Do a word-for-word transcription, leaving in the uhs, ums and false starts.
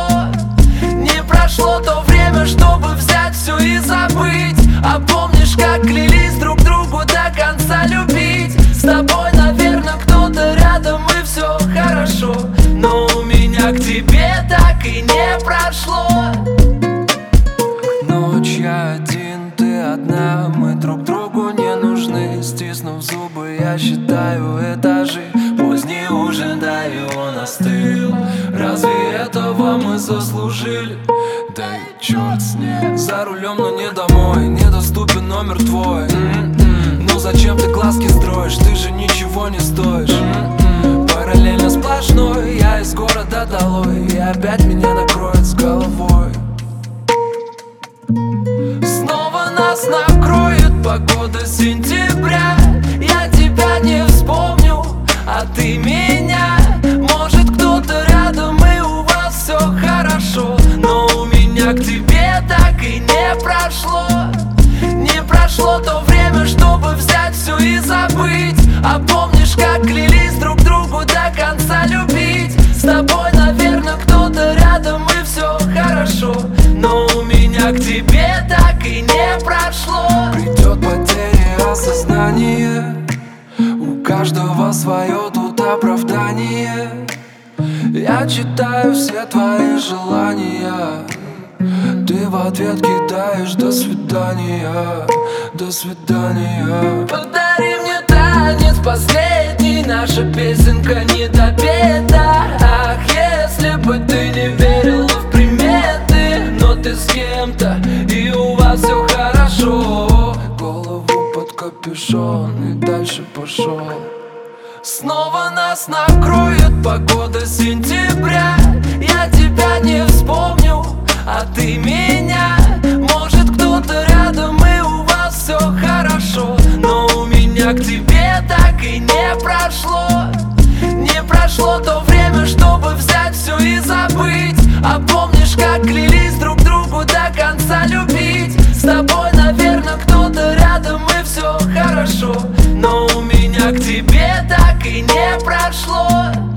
прошло. Не прошло то время, чтобы взять все и забыть. А помнишь, как клялись друг другу до конца любить? С тобой, наверное, кто-то рядом и все хорошо, но у меня к тебе так и не прошло. Ночь я один, ты одна, мы друг другу не нужны. Стиснув зубы, я считаю этажи. Поздний ужин, да и он остыл. Разве этого мы заслужили? Да и черт с ним. За рулем, но не домой, недоступен номер твой. м-м-м. Ну зачем ты глазки строишь, ты же ничего не стоишь. м-м-м. Параллельно сплошной, я из города долой, и опять меня накроет с головой. Снова нас накроет погода сентября. Я тебя не вспомню, а ты меня. Может, кто-то рядом и у вас все хорошо, но у меня к тебе так и не прошло. Не прошло то время, чтобы взять все и забыть. А помнишь, как клялись друг другу до конца любить? С тобой, наверное, кто-то рядом и все хорошо, но у меня к тебе так и не прошло. Придет потеря осознания, у каждого свое тут оправдание. Я читаю все твои желания, ты в ответ кидаешь до свидания, до свидания. Подари мне танец последний, наша песенка не допета. Ах, если бы ты не верила в приметы, но ты с кем-то и у вас все хорошо. Голову под капюшон и дальше пошел. Снова нас накроет погода сентября. Я тебя не вспомню, а ты меня. Может, кто-то рядом и у вас все хорошо, но у меня к тебе так и не прошло. Не прошло то время, чтобы взять все и забыть. А помнишь, как клялись друг другу до конца любить? С тобой, наверное, кто-то рядом и все хорошо, но у меня к тебе так и не прошло.